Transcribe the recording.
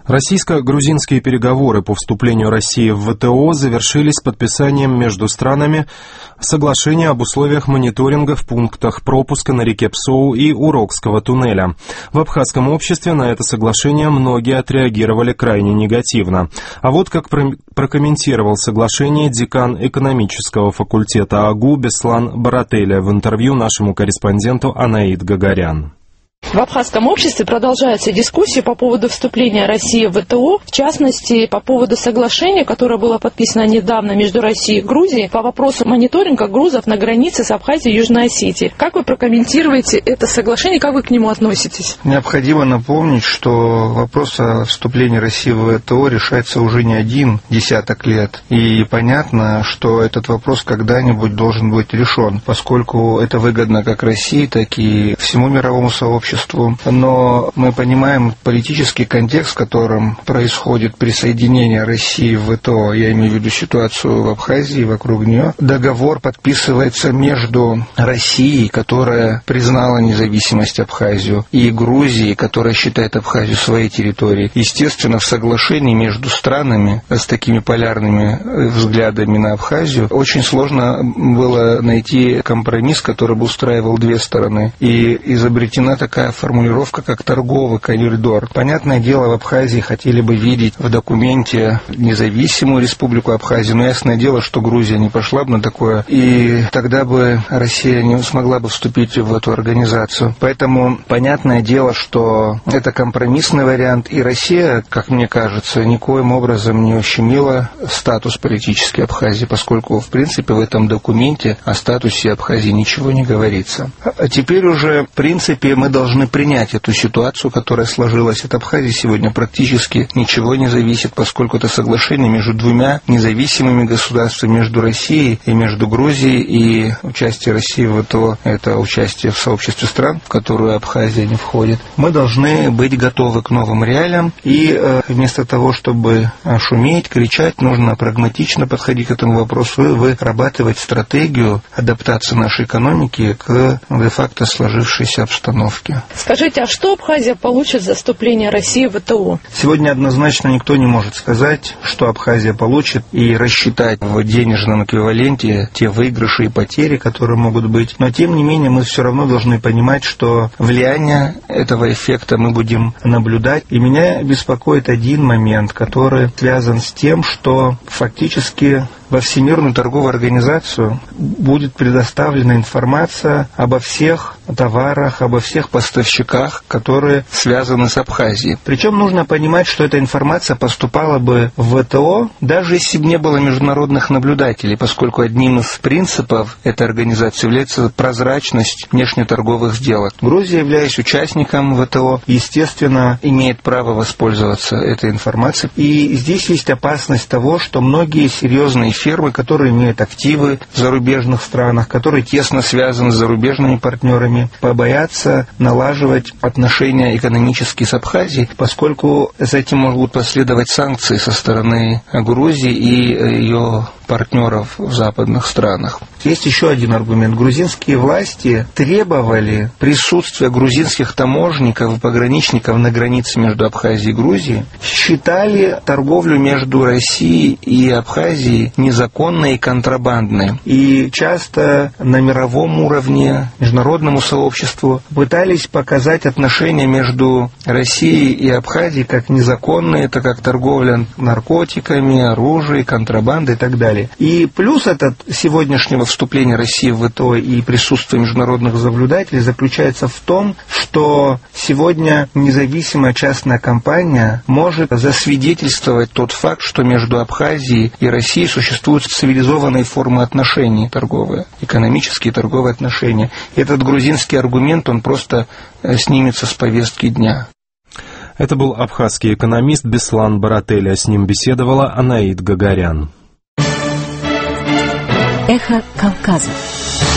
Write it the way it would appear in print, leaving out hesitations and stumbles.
Российско-грузинские переговоры по вступлению России в ВТО завершились подписанием между странами соглашения об условиях мониторинга в пунктах пропуска на реке Псоу и Урокского туннеля. В абхазском обществе на это соглашение многие отреагировали крайне негативно. А вот как прокомментировал соглашение декан экономического факультета АГУ Беслан Барателя в интервью нашему корреспонденту Анаид Гагарян. В абхазском обществе продолжаются дискуссии по поводу вступления России в ВТО, в частности, по поводу соглашения, которое было подписано недавно между Россией и Грузией по вопросу мониторинга грузов на границе с Абхазией и Южной Осетией. Как вы прокомментируете это соглашение, как вы к нему относитесь? Необходимо напомнить, что вопрос о вступлении России в ВТО решается уже не один десяток лет. И понятно, что этот вопрос когда-нибудь должен быть решен, поскольку это выгодно как России, так и всему мировому сообществу. Но мы понимаем политический контекст, в котором происходит присоединение России в ВТО, я имею в виду ситуацию в Абхазии, вокруг нее. Договор подписывается между Россией, которая признала независимость Абхазию, и Грузией, которая считает Абхазию своей территорией. Естественно, в соглашении между странами с такими полярными взглядами на Абхазию очень сложно было найти компромисс, который бы устраивал две стороны. И изобретена такая формулировка, как торговый коридор. Понятное дело, в Абхазии хотели бы видеть в документе независимую республику Абхазию, но ясное дело, что Грузия не пошла бы на такое, и тогда бы Россия не смогла бы вступить в эту организацию. Поэтому понятное дело, что это компромиссный вариант, и Россия, как мне кажется, никоим образом не ущемила статус политической Абхазии, поскольку, в принципе, в этом документе о статусе Абхазии ничего не говорится. А теперь уже, в принципе, мы должны принять эту ситуацию, которая сложилась. От Абхазии сегодня практически ничего не зависит, поскольку это соглашение между двумя независимыми государствами, между Россией и между Грузией, и участие России в ВТО – это участие в сообществе стран, в которую Абхазия не входит. Мы должны быть готовы к новым реалиям, и вместо того, чтобы шуметь, кричать, нужно прагматично подходить к этому вопросу и вырабатывать стратегию адаптации нашей экономики к де-факто сложившейся обстановке. Скажите, а что Абхазия получит за вступление России в ВТО? Сегодня однозначно никто не может сказать, что Абхазия получит, и рассчитать в денежном эквиваленте те выигрыши и потери, которые могут быть. Но, тем не менее, мы все равно должны понимать, что влияние этого эффекта мы будем наблюдать. И меня беспокоит один момент, который связан с тем, что фактически во Всемирную торговую организацию будет предоставлена информация обо всех товарах, обо всех поставщиках, которые связаны с Абхазией. Причем нужно понимать, что эта информация поступала бы в ВТО, даже если бы не было международных наблюдателей, поскольку одним из принципов этой организации является прозрачность внешнеторговых сделок. Грузия, являясь участником ВТО, естественно, имеет право воспользоваться этой информацией. И здесь есть опасность того, что многие серьезные фирмы, которые имеют активы в зарубежных странах, которые тесно связаны с зарубежными партнерами, побоятся налаживать отношения экономические с Абхазией, поскольку за этим могут последовать санкции со стороны Грузии и ее партнеров в западных странах. Есть еще один аргумент. Грузинские власти требовали присутствия грузинских таможенников и пограничников на границе между Абхазией и Грузией, считали торговлю между Россией и Абхазией незаконной и контрабандной. И часто на мировом уровне, международному сообществу пытались показать отношения между Россией и Абхазией как незаконные, это как торговля наркотиками, оружием, контрабандой и так далее. И плюс от сегодняшнего вступления России в ВТО и присутствия международных наблюдателей заключается в том, что сегодня независимая частная компания может засвидетельствовать тот факт, что между Абхазией и Россией существуют цивилизованные формы отношений торговые, экономические торговые отношения. И этот грузинский аргумент, он просто снимется с повестки дня. Это был абхазский экономист Беслан Барателя. С ним беседовала Анаид Гагарян. Эхо Кавказа.